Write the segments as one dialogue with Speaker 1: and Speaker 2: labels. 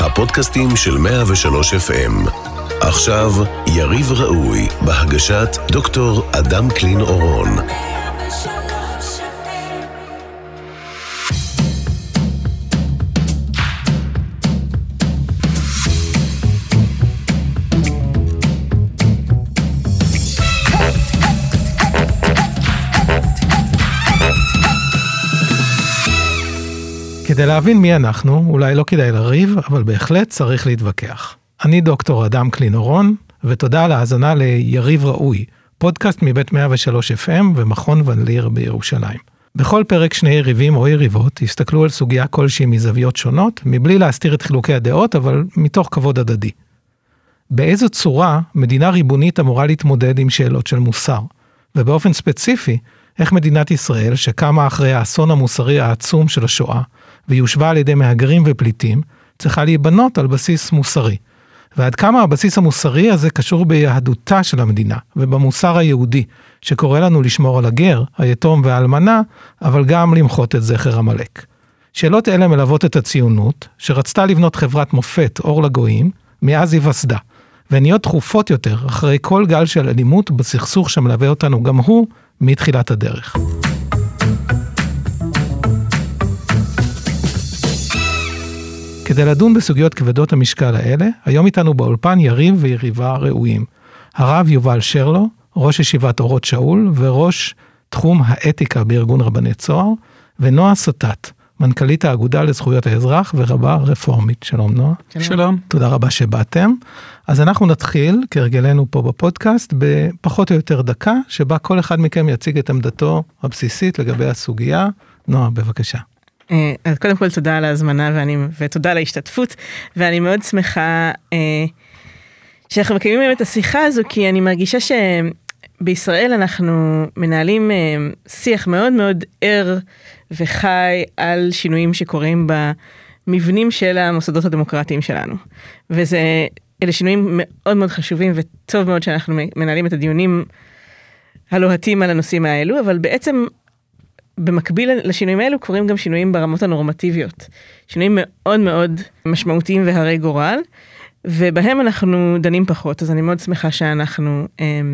Speaker 1: הפודקאסטים של 103 FM. עכשיו יריב ראוי בהגשת דוקטור אדם קלין אורון.
Speaker 2: כדי להבין מי אנחנו, אולי לא כדאי לריב, אבל בהחלט צריך להתווכח. אני דוקטור אדם קלין אורון, ותודה על ההאזנה ליריב ראוי, פודקאסט מבית 103 FM ומכון ון ליר בירושלים. בכל פרק שני יריבים או יריבות הסתכלו על סוגיה כלשהי מזוויות שונות, מבלי להסתיר את חילוקי הדעות, אבל מתוך כבוד הדדי. באיזו צורה מדינה ריבונית אמורה להתמודד עם שאלות של מוסר, ובאופן ספציפי, איך מדינת ישראל, שקמה אחרי האסון המוסרי העצום של השואה, ויושבה על ידי מהגרים ופליטים, צריכה להיבנות על בסיס מוסרי. ועד כמה הבסיס המוסרי הזה קשור ביהדותה של המדינה, ובמוסר היהודי, שקורא לנו לשמור על הגר, היתום והאלמנה, אבל גם למחות את זכר עמלק. שאלות אלה מלוות את הציונות, שרצתה לבנות חברת מופת אור לגויים, מאז היווסדה, ונהיות תכופות יותר, אחרי כל גל של אלימות בסכסוך שמלווה אותנו גם הוא, מתחילת הדרך. כדי לדון בסוגיות כבדות המשקל האלה, היום איתנו באולפן יריב ויריבה ראויים. הרב יובל שרלו, ראש ישיבת אורות שאול, וראש תחום האתיקה בארגון רבני צוהר, ונועה סטט, מנכ"לית האגודה לזכויות האזרח ורבה רפורמית. שלום נועה.
Speaker 3: שלום.
Speaker 2: תודה רבה שבאתם. אז אנחנו נתחיל, כרגלנו פה בפודקאסט, בפחות או יותר דקה, שבה כל אחד מכם יציג את עמדתו הבסיסית לגבי הסוגיה. נועה, בבקשה.
Speaker 3: אז קודם כל תודה על ההזמנה ותודה על ההשתתפות, ואני מאוד שמחה שאנחנו מקיימים את השיחה הזו, כי אני מרגישה שבישראל אנחנו מנהלים שיח מאוד מאוד ער וחי על שינויים שקורים במבנים של המוסדות הדמוקרטיים שלנו. אלה שינויים מאוד מאוד חשובים, וטוב מאוד שאנחנו מנהלים את הדיונים הלוהטים על הנושאים האלו, אבל בעצם במקביל לשינויים האלו קורים גם שינויים ברמות הנורמטיביות. שינויים מאוד מאוד משמעותיים והרי גורל, ובהם אנחנו דנים פחות, אז אני מאוד שמחה שאנחנו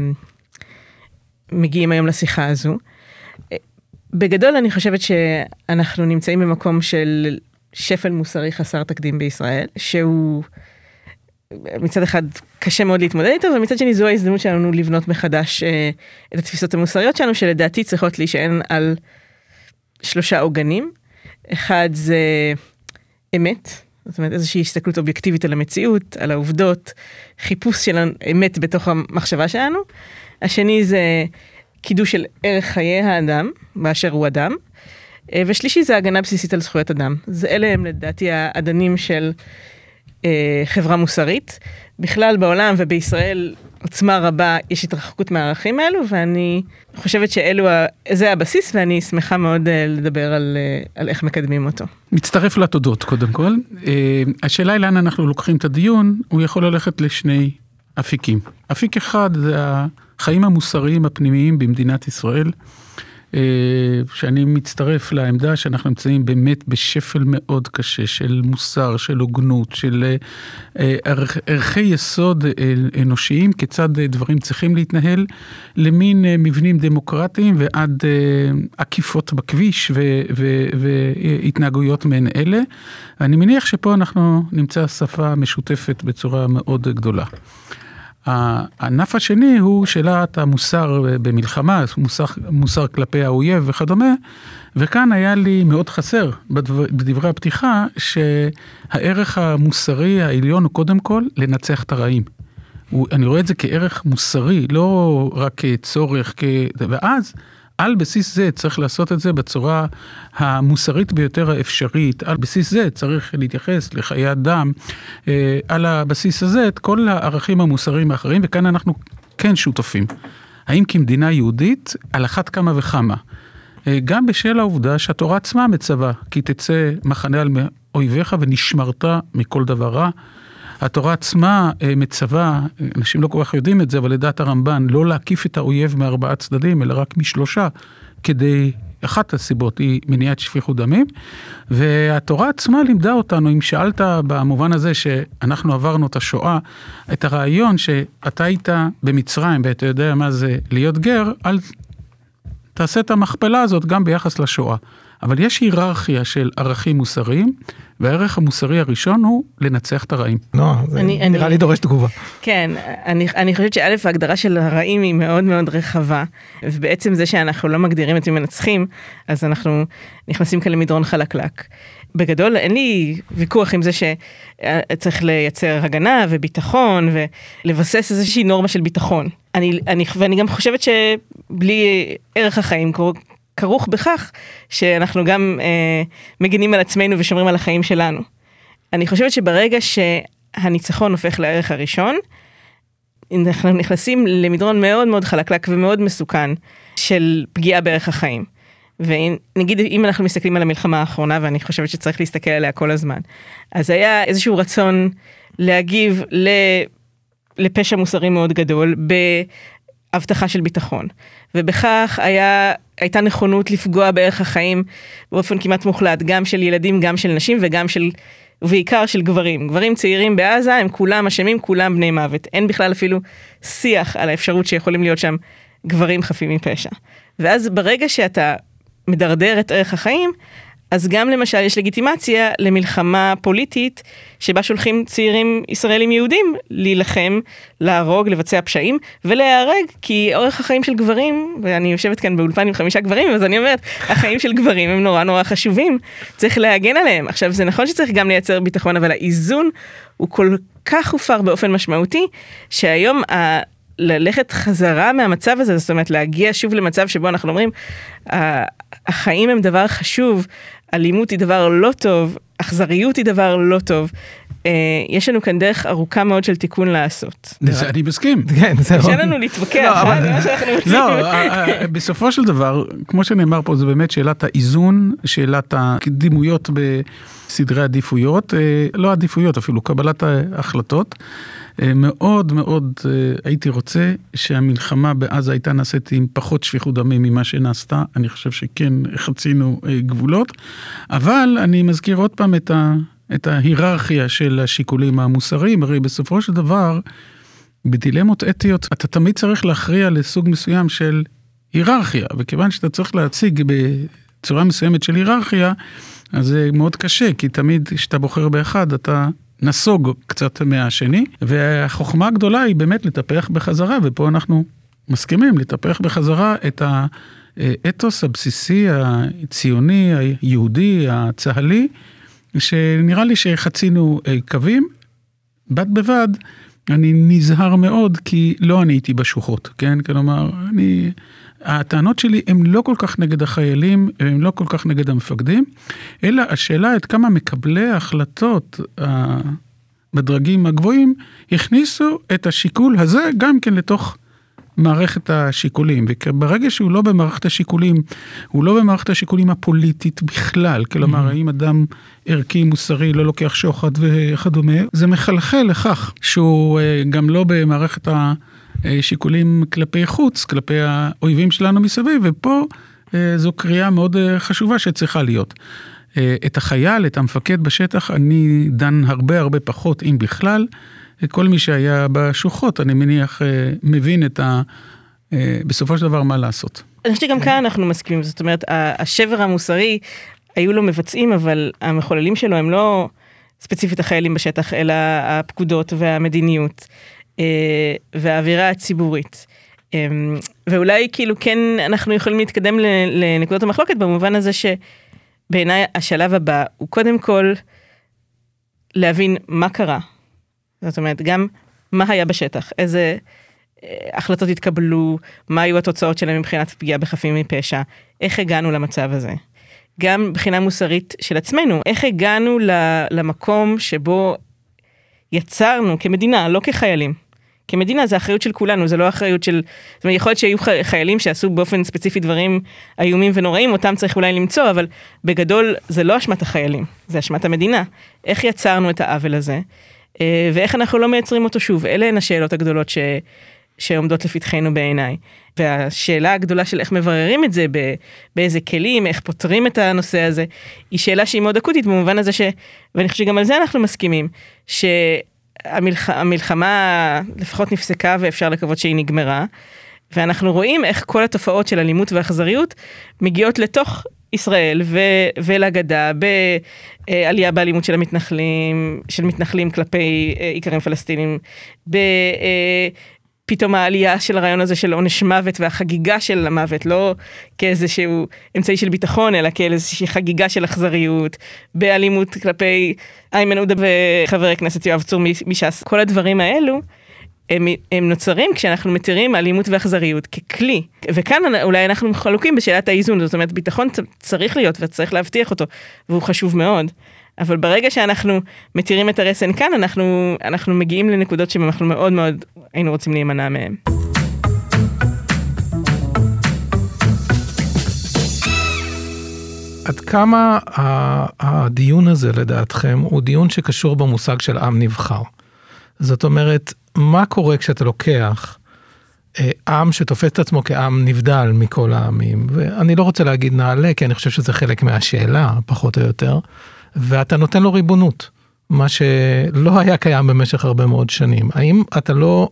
Speaker 3: מגיעים היום לשיחה הזו. בגדול אני חושבת שאנחנו נמצאים במקום של שפל מוסרי חסר תקדים בישראל, שהוא מצד אחד קשה מאוד להתמודד איתו, ומצד שני זו ההזדמנות שלנו לבנות מחדש את התפיסות המוסריות שלנו, שלדעתי צריכות להישען על 3 עוגנים. אחד זה אמת, זאת אומרת איזושהי הסתכלות אובייקטיבית על המציאות, על העובדות, חיפוש של האמת בתוך המחשבה שלנו. השני זה קידוש של ערך חיי האדם, באשר הוא אדם. ושלישי זה הגנה בסיסית על זכויות אדם. אלה הם לדעתי האדנים של חברה מוסרית. בכלל בעולם ובישראל עוצמה רבה יש התרחקות מהערכים האלו, ואני חושבת זה הבסיס, ואני שמחה מאוד לדבר על איך מקדמים אותו.
Speaker 4: מצטרף לתודות קודם כל. השאלה היא לאן אנחנו לוקחים את הדיון, הוא יכול ללכת לשני אפיקים. אפיק אחד זה החיים המוסריים הפנימיים במדינת ישראל, שאני מצטרף לעמדה שאנחנו נמצאים באמת בשפל מאוד קשה של מוסר, של הוגנות, של ערכי יסוד אנושיים, כיצד דברים צריכים להתנהל, למין מבנים דמוקרטיים ועד עקיפות בכביש והתנהגויות מעין אלה. אני מניח שפה אנחנו נמצא שפה משותפת בצורה מאוד גדולה. הענף השני הוא שאלת המוסר במלחמה, מוסר כלפי האויב וכדומה, וכאן היה לי מאוד חסר בדברי הפתיחה, שהערך המוסרי העליון הוא קודם כל לנצח את הרעים. אני רואה את זה כערך מוסרי, לא רק כצורך, ואז על בסיס זה צריך לעשות את זה בצורה המוסרית ביותר האפשרית, על בסיס זה צריך להתייחס לחיי אדם, על הבסיס הזה את כל הערכים המוסריים האחרים, וכאן אנחנו כן שותפים. האם כמדינה יהודית? על אחת כמה וכמה. גם בשל העובדה שהתורה עצמה מצווה, כי תצא מחנה על אויביך ונשמרת מכל דבר רע. התורה עצמה מצווה, אנשים לא כל כך יודעים את זה, אבל לדעת הרמב"ן, לא להקיף את האויב מ4 צדדים, אלא רק מ3, כדי אחת הסיבות היא מניעת שפיכות דמים, והתורה עצמה לימדה אותנו, אם שאלת במובן הזה שאנחנו עברנו את השואה, את הרעיון שאתה היית במצרים, ואתה יודע מה זה להיות גר, אל תעשה את המכפלה הזאת גם ביחס לשואה. אבל יש היררכיה של ערכים מוסריים, והערך המוסרי הראשון הוא לנצח את הרעים.
Speaker 2: לא, זה נראה לי דורש תגובה.
Speaker 3: כן, אני חושבת שא' ההגדרה של הרעים היא מאוד מאוד רחבה, ובעצם זה שאנחנו לא מגדירים את מי מנצחים, אז אנחנו נכנסים כאן למדרון חלקלק. בגדול אין לי ויכוח עם זה שצריך לייצר הגנה וביטחון, ולבסס איזושהי נורמה של ביטחון. ואני גם חושבת שבלי ערך החיים כרוך בכך שאנחנו גם מגינים על עצמנו ושומרים על החיים שלנו. אני חושבת שברגע שהניצחון הופך לערך הראשון, אנחנו נכנסים למדרון מאוד מאוד חלקלק ומאוד מסוכן של פגיעה בערך החיים. ונגיד אם אנחנו מסתכלים על המלחמה האחרונה, ואני חושבת שצריך להסתכל עליה כל הזמן, אז היה איזשהו רצון להגיב לפשע מוסרי מאוד גדול, בהבטחה של ביטחון. ובכך הייתה נכונות לפגוע בערך החיים באופן כמעט מוחלט, גם של ילדים, גם של נשים וגם ובעיקר של גברים. גברים צעירים בעזה הם כולם אשמים, כולם בני מוות. אין בכלל אפילו שיח על האפשרות שיכולים להיות שם גברים חפים מפשע. ואז ברגע שאתה מדרדר את ערך החיים, אז גם למשל יש לגיטימציה למלחמה פוליטית, שבה שולחים צעירים ישראלים יהודים להילחם, להרוג, לבצע פשעים, ולהיהרג, כי אורך החיים של גברים, ואני יושבת כאן באולפן עם 5 גברים, אז אני אומרת, החיים של גברים הם נורא נורא חשובים, צריך להגן עליהם. עכשיו, זה נכון שצריך גם לייצר ביטחון, אבל האיזון הוא כל כך הופר באופן משמעותי, שהיום ללכת חזרה מהמצב הזה, זאת אומרת, להגיע שוב למצב שבו אנחנו אומרים, החיים הם דבר חשוב, אלימות היא דבר לא טוב, אכזריות היא דבר לא טוב. יש לנו כאן דרך ארוכה מאוד של תיקון לעשות.
Speaker 4: אני מסכים.
Speaker 2: כן, זהו.
Speaker 3: קשה לנו להתווכח, זה מה שאנחנו רוצים.
Speaker 4: לא, בסופו של דבר, כמו שנאמר פה, זה באמת שאלת האיזון, שאלת הקדימויות בסדרי עדיפויות, לא עדיפויות אפילו, קבלת ההחלטות. מאוד מאוד הייתי רוצה שהמלחמה בעזה הייתה נעשית עם פחות שפיכות דמים ממה שנעשתה, אני חושב שכן חצינו גבולות, אבל אני מזכיר עוד פעם את ההיררכיה של השיקולים המוסריים, הרי בסופו של דבר, בדילמות אתיות, אתה תמיד צריך להכריע לסוג מסוים של היררכיה, וכיוון שאתה צריך להציג בצורה מסוימת של היררכיה, אז זה מאוד קשה, כי תמיד כשאתה בוחר באחד, אתה נסוג קצת מהשני, והחוכמה הגדולה היא באמת לטפח בחזרה, ופה אנחנו מסכימים לטפח בחזרה את האתוס הבסיסי, הציוני, היהודי, הצהלי, שנראה לי שחצינו קווים, בד בבד, אני נזהר מאוד, כי לא אני הייתי בשוחות, כן? כלומר, הטענות שלי הן לא כל כך נגד החיילים, הן לא כל כך נגד המפקדים, אלא השאלה עד כמה מקבלי ההחלטות בדרגים הגבוהים, הכניסו את השיקול הזה גם כן לתוך מערכת השיקולים, וברגע שהוא לא במערכת השיקולים, הוא לא במערכת השיקולים הפוליטית בכלל, כלומר, האם אדם ערכי, מוסרי, לא לוקח שוחד וכדומה, זה מחלחל לכך שהוא גם לא במערכת השיקולים כלפי חוץ, כלפי האויבים שלנו מסביב, ופה זו קריאה מאוד חשובה שצריכה להיות. את החייל, את המפקד בשטח, אני דן הרבה פחות, אם בכלל, כל מי שהיה בשוחות, אני מניח, מבין בסופו של דבר מה לעשות.
Speaker 3: אני חושבת שגם כאן אנחנו מסכימים, זאת אומרת, השבר המוסרי, היו לו מבצעים, אבל המחוללים שלו הם לא ספציפית החיילים בשטח, אלא הפקודות והמדיניות, והאווירה הציבורית. ואולי כאילו כן אנחנו יכולים להתקדם לנקודות המחלוקת, במובן הזה שבעיניי השלב הבא הוא קודם כל להבין מה קרה. זאת אומרת, גם מה היה בשטח, איזה החלטות התקבלו, מה היו התוצאות שלהם מבחינת פגיעה בחפים מפשע, איך הגענו למצב הזה. גם בחינה מוסרית של עצמנו, איך הגענו למקום שבו יצרנו כמדינה, לא כחיילים. כמדינה זה האחריות של כולנו, זה לא האחריות של, זאת אומרת, יכול להיות שהיו חיילים שעשו באופן ספציפי דברים איומים ונוראים, אותם צריך אולי למצוא, אבל בגדול זה לא אשמת החיילים, זה אשמת המדינה. איך יצרנו את העוול הזה? ואיך אנחנו לא מייצרים אותו שוב? אלה הן השאלות הגדולות שעומדות לפתחנו בעיניי. והשאלה הגדולה של איך מבררים את זה, באיזה כלים, איך פותרים את הנושא הזה, היא שאלה שהיא מאוד אקוטית, במובן הזה ואני חושב שגם על זה אנחנו מסכימים, שהמלחמה לפחות נפסקה ואפשר לקוות שהיא נגמרה, ואנחנו רואים איך כל התופעות של אלימות ואכזריות מגיעות לתוך ישראל ולגדה, בעלייה באלימות של מתנחלים כלפי עיקרים פלסטינים, פתאום העלייה של הרעיון הזה של עונש מוות והחגיגה של המוות, לא כאיזשהו אמצעי של ביטחון, אלא כאיזושהי חגיגה של אכזריות, באלימות כלפי איימן עודה וחבר הכנסת יואב צור מש"ס. כל הדברים האלו, הם נוצרים כשאנחנו מתירים אלימות ואכזריות ככלי. וכאן אולי אנחנו חלוקים בשאלת האיזון, זאת אומרת, ביטחון צריך להיות וצריך להבטיח אותו, והוא חשוב מאוד. אבל ברגע שאנחנו מתירים את הרסן כאן, אנחנו מגיעים לנקודות שאנחנו מאוד מאוד היינו רוצים להימנע מהם.
Speaker 2: עד כמה הדיון הזה לדעתכם הוא דיון שקשור במושג של עם נבחר? זאת אומרת, מה קורה כשאתה לוקח עם שתופס את עצמו כעם נבדל מכל העמים, ואני לא רוצה להגיד נעלה, כי אני חושב שזה חלק מהשאלה, פחות או יותר, ואתה נותן לו ריבונות, מה שלא היה קיים במשך הרבה מאוד שנים. האם אתה לא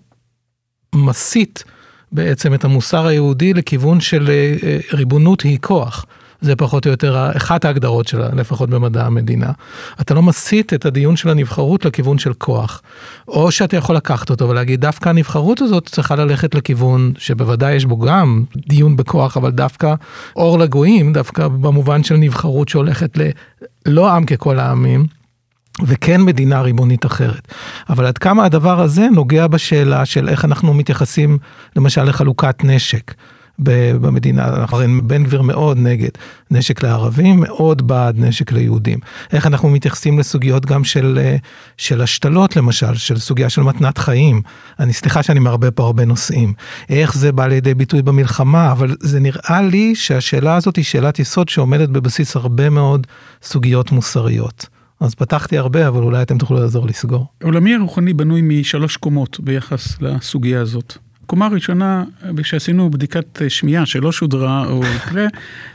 Speaker 2: מסית בעצם את המוסר היהודי לכיוון של ריבונות היא כוח? זה פחות או יותר אחת ההגדרות שלה, לפחות במדע המדינה. אתה לא מסית את הדיון של הנבחרות לכיוון של כוח. או שאתה יכול לקחת אותו ולהגיד, דווקא הנבחרות הזאת צריכה ללכת לכיוון שבוודאי יש בו גם דיון בכוח, אבל דווקא אור לגויים, דווקא במובן של נבחרות שהולכת לא עם ככל העמים, וכן מדינה ריבונית אחרת. אבל עד כמה הדבר הזה נוגע בשאלה של איך אנחנו מתייחסים, למשל, לחלוקת נשק. במדינה, בן גביר מאוד נגד נשק לערבים, מאוד בעד נשק ליהודים. איך אנחנו מתייחסים לסוגיות גם של השתלות למשל, של סוגיה של מתנת חיים. סליחה שאני מרבה פה הרבה נושאים. איך זה בא לידי ביטוי במלחמה, אבל זה נראה לי שהשאלה הזאת היא שאלת יסוד שעומדת בבסיס הרבה מאוד סוגיות מוסריות. אז פתחתי הרבה, אבל אולי אתם תוכלו לעזור לסגור.
Speaker 4: עולמי הרוחני בנוי משלוש קומות ביחס לסוגיה הזאת. קומה ראשונה, כשעשינו בדיקת שמיעה שלא שודרה או יקרה,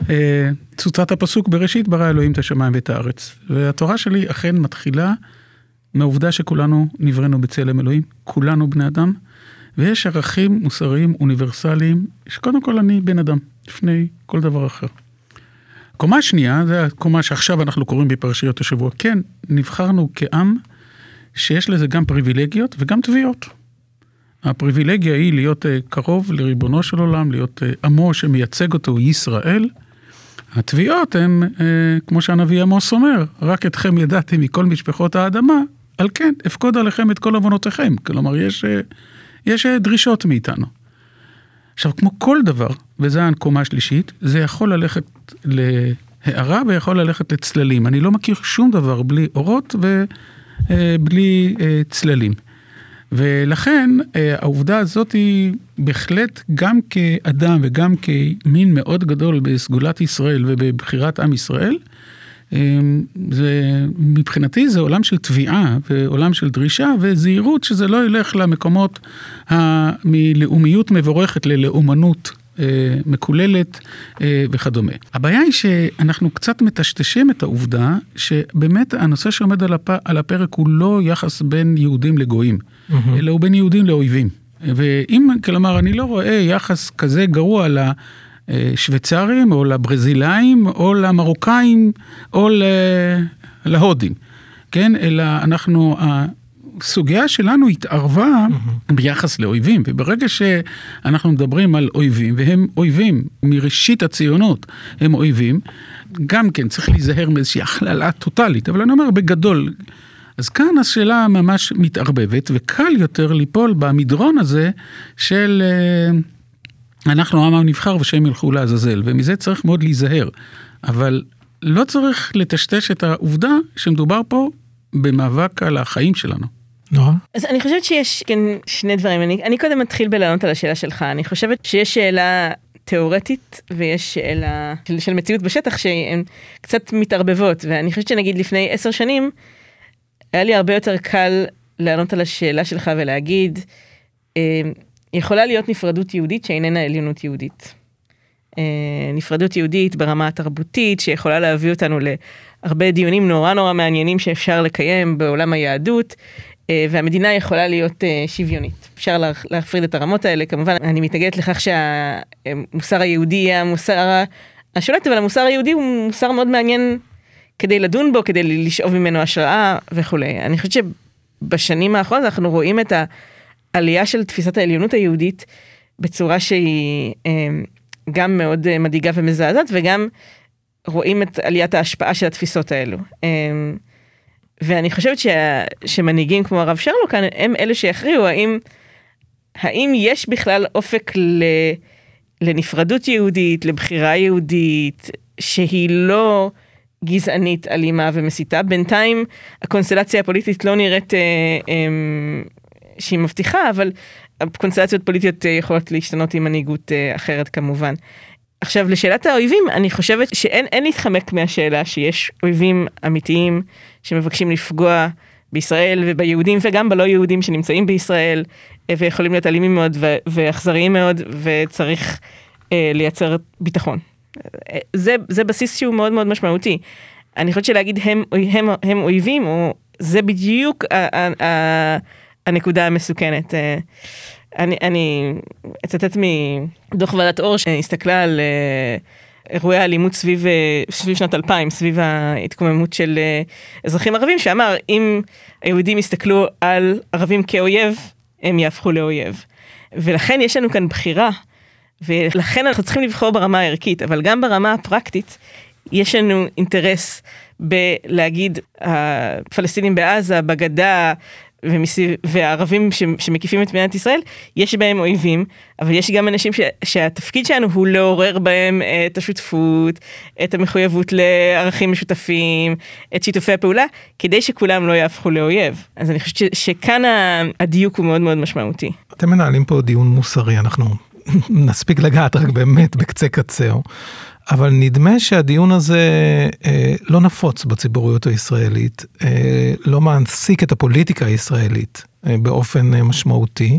Speaker 4: צוצת הפסוק בראשית ברא אלוהים את השמיים ואת הארץ. והתורה שלי אכן מתחילה מהעובדה שכולנו נבראנו בצלם אלוהים, כולנו בני אדם, ויש ערכים מוסריים אוניברסליים, שקודם כל אני בן אדם, לפני כל דבר אחר. הקומה השנייה, זה הקומה שעכשיו אנחנו קוראים בפרשיות השבוע, כן, נבחרנו כעם שיש לזה גם פריבילגיות וגם תביעות. הפריבילגיה היא להיות קרוב לריבונו של עולם, להיות עמו שמייצג אותו ישראל. התביעות הן, כמו שהנביא עמוס אומר, רק אתכם ידעתי מכל משפחות האדמה, על כן, אפקוד עליכם את כל עוונותיכם. כלומר, יש דרישות מאיתנו. עכשיו, כמו כל דבר, וזה הקומה השלישית, זה יכול ללכת להערה ויכול ללכת לצללים. אני לא מכיר שום דבר בלי אורות ובלי צללים. ולכן העובדה הזאת היא בהחלט גם כאדם וגם כמין מאוד גדול בסגולת ישראל ובבחירת עם ישראל, מבחינתי זה עולם של תביעה ועולם של דרישה וזהירות שזה לא ילך למקומות מלאומיות מבורכת ללאומנות מקוללת וכדומה. הבעיה היא שאנחנו קצת מטשטשים את העובדה שבאמת הנושא שעומד על הפרק הוא לא יחס בין יהודים לגויים, אלא הוא בין יהודים לאויבים. ואם, כלומר, אני לא רואה יחס כזה גרוע לשוויצרים או לברזילאים או למרוקאים או להודים, כן? אלא אנחנו... הסוגיה שלנו התערבה ביחס לאויבים, וברגע שאנחנו מדברים על אויבים, והם אויבים מראשית הציונות, הם אויבים, גם כן צריך להיזהר מאיזושהי הכללה טוטלית, אבל אני אומר בגדול, אז כאן השאלה ממש מתערבבת, וקל יותר ליפול במדרון הזה של אנחנו עם נבחר ושהם ילכו לעזאזל, ומזה צריך מאוד להיזהר, אבל לא צריך לטשטש את העובדה שמדובר פה במאבק על החיים שלנו.
Speaker 3: אז אני חושבת שיש כן שני דברים, אני קודם מתחיל בלענות על השאלה שלך, אני חושבת שיש שאלה תיאורטית ויש שאלה של מציאות בשטח שהן קצת מתערבבות, ואני חושבת שנגיד לפני 10 שנים, היה לי הרבה יותר קל לענות על השאלה שלך ולהגיד, יכולה להיות נפרדות יהודית שאיננה עליונות יהודית. נפרדות יהודית ברמה התרבותית, שיכולה להביא אותנו להרבה דיונים נורא נורא מעניינים שאפשר לקיים בעולם היהדות, והמדינה יכולה להיות שוויונית. אפשר להפריד את הרמות האלה, כמובן אני מתנגדת לכך שהמוסר היהודי יהיה המוסר השולט, אבל המוסר היהודי הוא מוסר מאוד מעניין כדי לדון בו, כדי לשאוב ממנו השראה וכו'. אני חושבת שבשנים האחרונות אנחנו רואים את העלייה של תפיסת העליונות היהודית בצורה שהיא גם מאוד מדאיגה ומזעזעת, וגם רואים את עליית ההשפעה של התפיסות האלו. ואני חושבת שמנהיגים כמו הרב שרלו כאן, הם אלה שיכריעו האם יש בכלל אופק לנפרדות יהודית, לבחירה יהודית, שהיא לא גזענית, אלימה ומסיתה. בינתיים הקונסטלציה הפוליטית לא נראית שהיא מבטיחה, אבל הקונסטלציות פוליטיות יכולות להשתנות עם מנהיגות אחרת כמובן. עכשיו לשאלת האויבים, אני חושבת שאין להתחמק מהשאלה שיש אויבים אמיתיים שמבקשים לפגוע בישראל וביהודים וגם בלא יהודים שנמצאים בישראל ויכולים להיות אלימים מאוד ואכזריים מאוד, וצריך לייצר ביטחון. זה בסיס שהוא מאוד מאוד משמעותי. אני חושבת שלהגיד הם אויבים, זה בדיוק הנקודה המסוכנת. אני אצטט מדוח ועדת אור שהסתכלה על אירועי האלימות סביב שנת 2000, סביב ההתקוממות של אזרחים ערבים, שאמר אם היהודים יסתכלו על ערבים כאויב, הם יהפכו לאויב. ולכן יש לנו כאן בחירה, ולכן אנחנו צריכים לבחור ברמה הערכית, אבל גם ברמה הפרקטית, יש לנו אינטרס בלהגיד הפלסטינים בעזה, בגדה, והערבים שמקיפים את מדינת ישראל, יש בהם אויבים, אבל יש גם אנשים שהתפקיד שלנו הוא לעורר בהם את השותפות, את המחויבות לערכים משותפים, את שיתופי הפעולה, כדי שכולם לא יהפכו לאויב. אז אני חושבת שכאן הדיוק הוא מאוד מאוד משמעותי.
Speaker 2: אתם מנהלים פה דיון מוסרי, אנחנו נספיק לגעת רק באמת בקצה קצהו, אבל נדמה שהדיון הזה לא נפוץ בציבוריות הישראלית, לא מעסיק את הפוליטיקה הישראלית באופן משמעותי,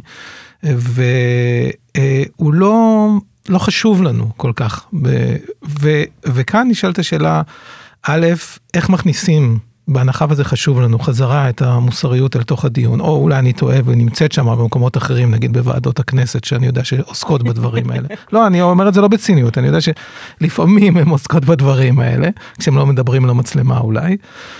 Speaker 2: והוא לא חשוב לנו כל כך. וכאן נשאלת השאלה, א', איך מכניסים, בהנחה וזה חשוב לנו, חזרה את המוסריות אל תוך הדיון, או אולי אני טועה ונמצאת שם במקומות אחרים, נגיד בוועדות הכנסת, שאני יודע שעוסקות בדברים האלה. לא, אני אומר את זה לא בציניות, אני יודע שלפעמים הם עוסקות בדברים האלה, כשהם לא מדברים למצלמה אולי.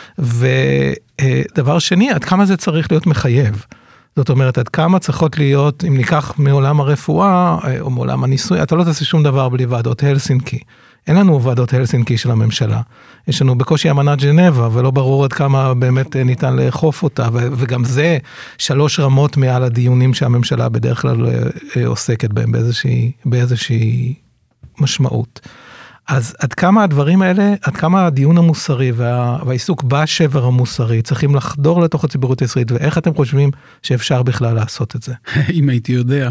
Speaker 2: ודבר שני, עד כמה זה צריך להיות מחייב? זאת אומרת, עד כמה צריכות להיות, אם ניקח מעולם הרפואה, או מעולם הניסוי, אתה לא תעשה שום דבר בלי ועדות הלסינקי. אין לנו ועדות הלסינקי של הממשלה. יש לנו בקושי אמנת ג'נבה, ולא ברור עד כמה באמת ניתן לאכוף אותה, וגם זה 3 רמות מעל הדיונים שהממשלה בדרך כלל עוסקת בהם באיזושהי משמעות. אז עד כמה הדברים האלה, עד כמה הדיון המוסרי והעיסוק בשבר המוסרי צריכים לחדור לתוך הציבוריות הישראלית, ואיך אתם חושבים שאפשר בכלל לעשות את זה?
Speaker 4: אם הייתי יודע.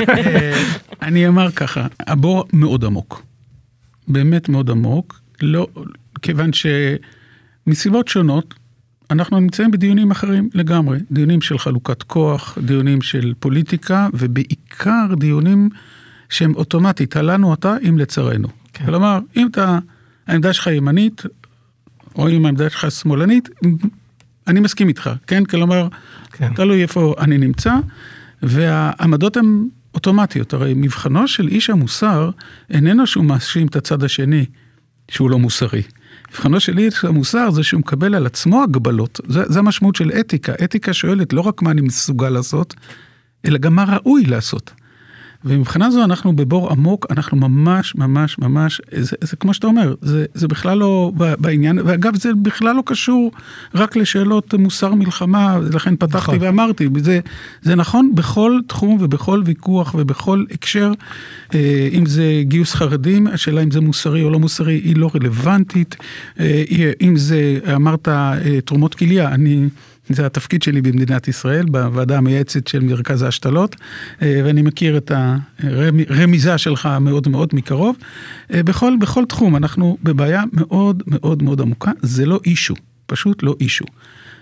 Speaker 4: אני אמר ככה, הבור מאוד עמוק. באמת מאוד עמוק, לא, כיוון שמסיבות שונות, אנחנו נמצאים בדיונים אחרים לגמרי, דיונים של חלוקת כוח, דיונים של פוליטיקה, ובעיקר דיונים שהם אוטומטית, עלינו אותה אם לצרנו. כן. כלומר, אם העמדה שלך ימנית, או אם העמדה שלך שמאלנית, אני מסכים איתך, כן? כלומר, כן. תלוי איפה אני נמצא, והעמדות הן אוטומטיות. הרי מבחנו של איש המוסר, איננו שהוא מאשים את הצד השני, שהוא לא מוסרי. מבחנו של איש המוסר זה שהוא מקבל על עצמו הגבלות. זה המשמעות של אתיקה. אתיקה שואלת לא רק מה אני מסוגל לעשות, אלא גם מה ראוי לעשות. ומבחינה זו אנחנו בבור עמוק, אנחנו ממש, ממש, ממש, זה כמו שאתה אומר, זה בכלל לא בעניין, ואגב זה בכלל לא קשור רק לשאלות מוסר מלחמה, לכן פתחתי ואמרתי, זה נכון בכל תחום ובכל ויכוח ובכל הקשר, אם זה גיוס חרדים, השאלה אם זה מוסרי או לא מוסרי, היא לא רלוונטית, אם זה, אמרת תרומות כליה, זה התפקיד שלי במדינת ישראל, בוועדה המייעצת של מרכז ההשתלות, ואני מכיר את הרמיזה שלך מאוד מאוד מקרוב. בכל תחום אנחנו בבעיה מאוד מאוד מאוד עמוקה, זה לא אישו, פשוט לא אישו.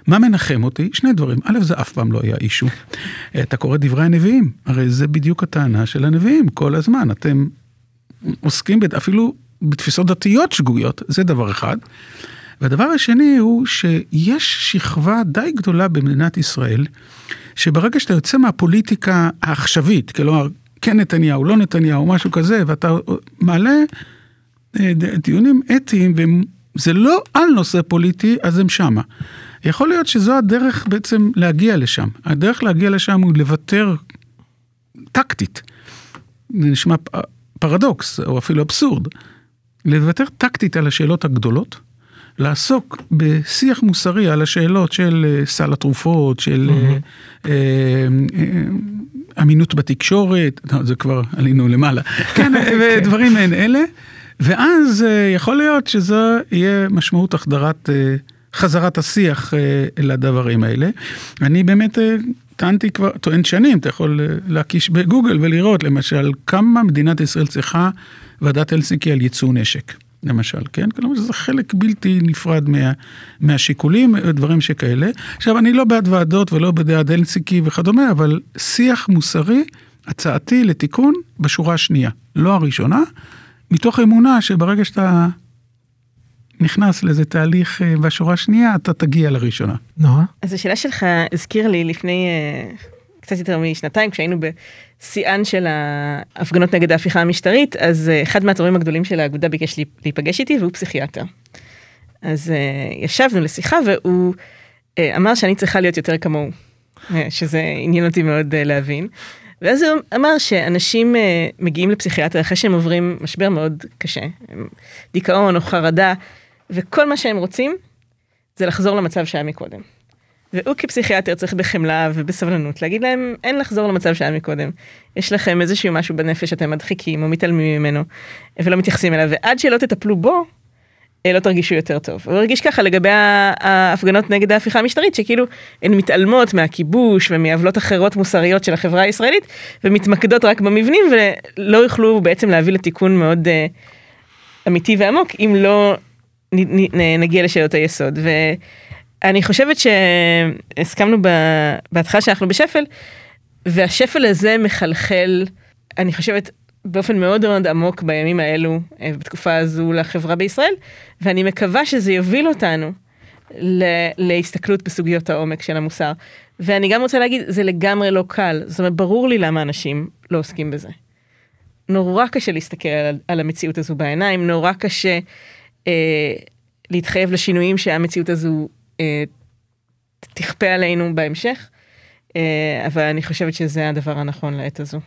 Speaker 4: מה מנחם אותי? שני דברים. א', זה אף פעם לא היה אישו. אתה קורא דברי הנביאים, הרי זה בדיוק הטענה של הנביאים כל הזמן. אתם עוסקים אפילו בתפיסות דתיות שגויות, זה דבר אחד. והדבר השני הוא שיש שכבה די גדולה במדינת ישראל, שברגע שאתה יוצא מהפוליטיקה העכשווית, כלומר, כן נתניהו, לא נתניהו, משהו כזה, ואתה מעלה דיונים אתיים, וזה לא על נושא פוליטי, אז הם שמה. יכול להיות שזו הדרך בעצם להגיע לשם. הדרך להגיע לשם הוא לוותר טקטית. זה נשמע פרדוקס, או אפילו אבסורד. לוותר טקטית על השאלות הגדולות, לעסוק בשיח מוסרי על השאלות של סל התרופות, של אמינות בתקשורת, זה כבר עלינו למעלה, כן, ודברים מעין אלה, ואז יכול להיות שזה יהיה משמעות החדרת, חזרת השיח לדברים האלה. אני באמת טוען שנים, אתה יכול להקיש בגוגל ולראות, למשל, כמה מדינת ישראל צריכה ועדת הלסינקי על ייצוא נשק. למשל, כן? כלומר, זה חלק בלתי נפרד מהשיקולים, דברים שכאלה. עכשיו, אני לא בעד ועדות ולא בעד הלסינקי וכדומה, אבל שיח מוסרי, הצעתי לתיקון בשורה השנייה, לא הראשונה, מתוך אמונה שברגע שאתה נכנס לאיזה תהליך בשורה השנייה, אתה תגיע לראשונה.
Speaker 2: נועה?
Speaker 3: אז השאלה שלך הזכיר לי לפני קצת יותר משנתיים, כשהיינו בשיאן של ההפגנות נגד ההפיכה המשטרית, אז אחד מהתורמים הגדולים של האגודה ביקש להיפגש איתי, והוא פסיכיאטר. אז ישבנו לשיחה, והוא אמר שאני צריכה להיות יותר כמוהו, שזה עניין אותי מאוד להבין. ואז הוא אמר שאנשים מגיעים לפסיכיאטר אחרי שהם עוברים משבר מאוד קשה, דיכאון או חרדה, וכל מה שהם רוצים זה לחזור למצב שהיה מקודם. והוא כפסיכיאטר צריך בחמלה ובסבלנות להגיד להם, אין לחזור למצב שהיה מקודם. יש לכם איזשהו משהו בנפש שאתם מדחיקים או מתעלמים ממנו, ולא מתייחסים אליו, ועד שלא תטפלו בו, לא תרגישו יותר טוב. הוא הרגיש ככה לגבי ההפגנות נגד ההפיכה המשטרית, שכאילו הן מתעלמות מהכיבוש ומעוולות אחרות מוסריות של החברה הישראלית, ומתמקדות רק במבנים, ולא יוכלו בעצם להביא לתיקון מאוד אמיתי ועמוק, אם לא נגיע לשאלות היסוד. ואני חושבת שהסכמנו בהתחלה שאנחנו בשפל, והשפל הזה מחלחל, אני חושבת, באופן מאוד מאוד עמוק בימים האלו, בתקופה הזו לחברה בישראל, ואני מקווה שזה יוביל אותנו להסתכלות בסוגיות העומק של המוסר. ואני גם רוצה להגיד, זה לגמרי לא קל, זאת אומרת, ברור לי למה אנשים לא עוסקים בזה. נורא קשה להסתכל על המציאות הזו בעיניים, נורא קשה להתחייב לשינויים שהמציאות הזו תכפה עלינו בהמשך, אבל אני חושבת שזה הדבר הנכון לעת הזו.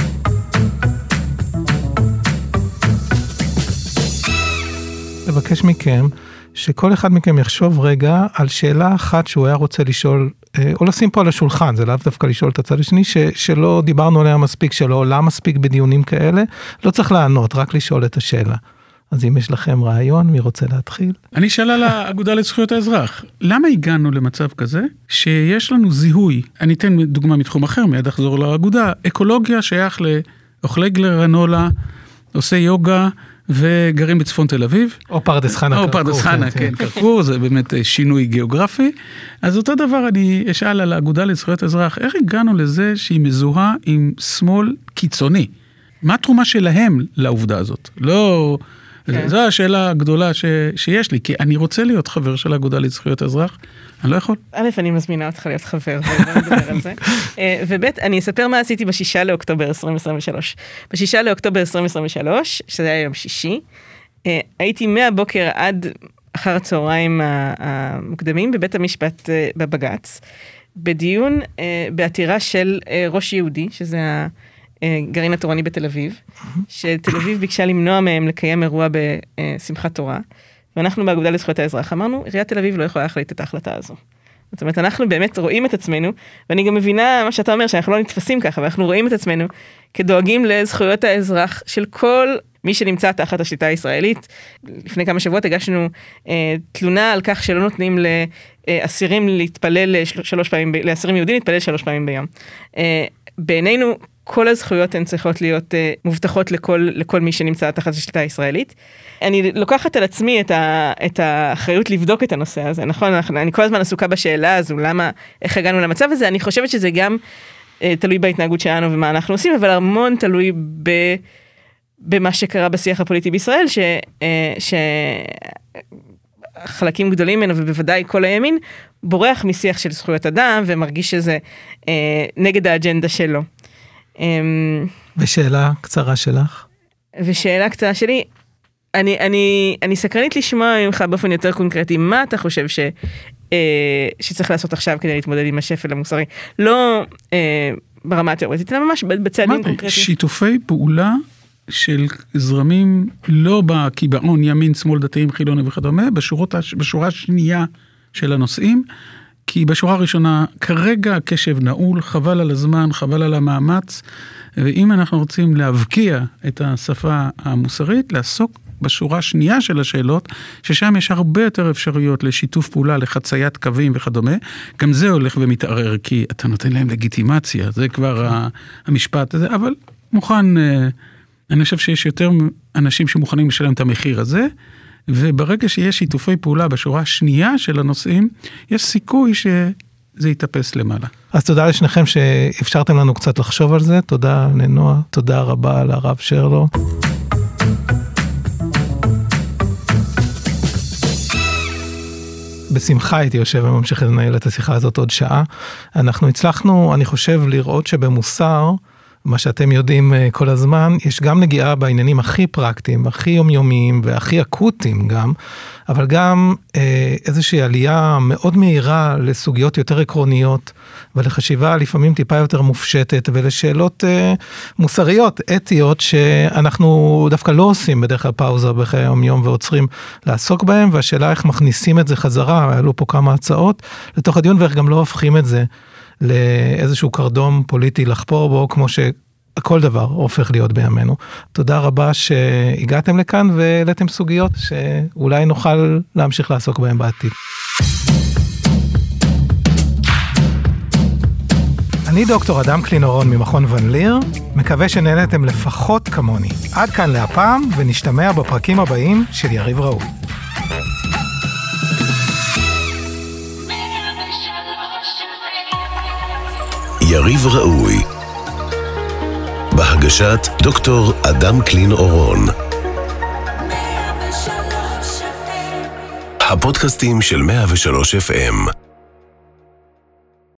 Speaker 2: לבקש מכם, שכל אחד מכם יחשוב רגע על שאלה אחת שהוא היה רוצה לשאול, או לשים פה על השולחן, זה לאו דווקא לשאול את הצד השני, שלא דיברנו עליה מספיק, שלא עולה מספיק בדיונים כאלה, לא צריך לענות, רק לשאול את השאלה. אז אם יש לכם רעיון, מי רוצה להתחיל?
Speaker 4: אני אשאל על האגודה לזכויות האזרח. למה הגענו למצב כזה שיש לנו זיהוי, אני אתן דוגמה מתחום אחר, מיד אחזור לאגודה, אקולוגיה שייך לאוכלי גרנולה, עושה יוגה, וגרים בצפון תל אביב.
Speaker 2: או פרדס חנה.
Speaker 4: או פרדס חנה, כן, קרקור, זה באמת שינוי גיאוגרפי. אז אותו דבר אני אשאל על האגודה לזכויות האזרח, איך הגענו לזה שהיא מזוהה עם שמאל קיצוני? מה התרומה שלהם לעובדה הזאת? לא, זו השאלה הגדולה שיש לי, כי אני רוצה להיות חבר של האגודה לזכויות האזרח, אני לא יכול.
Speaker 3: א', אני מזמינה אותך להיות חבר, ובוא נדבר על זה. וב', אני אספר מה עשיתי ב6 לאוקטובר 2023. ב6 לאוקטובר 2023, שזה היה יום שישי, הייתי מהבוקר עד אחר הצהריים המוקדמים בבית המשפט בבג"ץ, בדיון בעתירה של ראש יהודי, שזה הגרעין התורני בתל אביב, שתל אביב ביקשה למנוע מהם לקיים אירוע בשמחת תורה, ואנחנו באגודה לזכויות האזרח אמרנו, עיריית תל אביב לא יכולה להחליט את ההחלטה הזו. זאת אומרת, אנחנו באמת רואים את עצמנו, ואני גם מבינה מה שאתה אומר, שאנחנו לא נתפסים ככה, ואנחנו רואים את עצמנו כדואגים לזכויות האזרח של כל מי שנמצא תחת השליטה הישראלית. לפני כמה שבועות הגשנו תלונה על כך שלא נותנים לאסירים להתפלל 3 פעמים, לאסירים יהודים להתפלל 3 פעמים ביום. בעינינו, כל הזכויות הן צריכות להיות מובטחות לכל מי שנמצא תחת השליטה הישראלית. אני לוקחת על עצמי את האחריות לבדוק את הנושא הזה, נכון? אני כל הזמן עסוקה בשאלה הזו, איך הגענו למצב הזה? אני חושבת שזה גם תלוי בהתנהגות שלנו ומה אנחנו עושים, אבל המון תלוי במה שקרה בשיח הפוליטי בישראל, חלקים גדולים ממנו, ובוודאי כל הימין, בורח משיח של זכויות אדם, ומרגיש שזה נגד האג'נדה שלו.
Speaker 2: ושאלה קצרה שלך?
Speaker 3: ושאלה קצרה שלי, אני סקרנית לשמוע ממך באופן יותר קונקרטי, מה אתה חושב שצריך לעשות עכשיו כדי להתמודד עם השפל המוסרי? לא ברמה התיאורטית, אלא ממש בצעדים קונקרטיים.
Speaker 4: שיתופי פעולה של זרמים לא בקיבעון ימין, שמאל, דתיים, חילונים וכדומה, בשורה השנייה של הנושאים, כי בשורה הראשונה כרגע הקשב נעול, חבל על הזמן, חבל על המאמץ, ואם אנחנו רוצים להבקיע את השפה המוסרית, לעסוק בשורה השנייה של השאלות, ששם יש הרבה יותר אפשרויות לשיתוף פעולה, לחציית קווים וכדומה, גם זה הולך ומתערער, כי אתה נותן להם לגיטימציה, זה כבר המשפט הזה, אבל מוכן, אני חושב שיש יותר אנשים שמוכנים לשלם את המחיר הזה, וברגע שיש שיתופי פעולה בשורה השנייה של הנושאים, יש סיכוי שזה יתאפס למעלה.
Speaker 2: אז תודה לשניכם שאפשרתם לנו קצת לחשוב על זה, תודה לנועה, תודה רבה לרב שרלו. בשמחה הייתי יושב וממשיך לנהל את השיחה הזאת עוד שעה. אנחנו הצלחנו, אני חושב, לראות שבמוסר, מה שאתם יודעים כל הזמן, יש גם נגיעה בעניינים הכי פרקטיים, הכי יומיומיים והכי אקוטיים גם, אבל גם איזושהי עלייה מאוד מהירה לסוגיות יותר עקרוניות, ולחשיבה לפעמים טיפה יותר מופשטת, ולשאלות מוסריות, אתיות, שאנחנו דווקא לא עושים בדרך כלל פאוזה בחיי היום-יום, ועוצרים לעסוק בהם, והשאלה איך מכניסים את זה חזרה, עלו פה כמה הצעות, לתוך הדיון, ואיך גם לא הופכים את זה, לאיזשהו קרדום פוליטי לחפור בו, כמו שכל דבר הופך להיות בימינו. תודה רבה שהגעתם לכאן והעליתם סוגיות שאולי נוכל להמשיך לעסוק בהן בעתיד. אני דוקטור אדם קלינורון ממכון ון ליר, מקווה שנהנתם לפחות כמוני. עד כאן להפעם, ונשתמע בפרקים הבאים של יריב ראוי.
Speaker 1: יריב ראוי, בהגשת דוקטור אדם קלין-אורון. הפודקאסטים של 103 FM.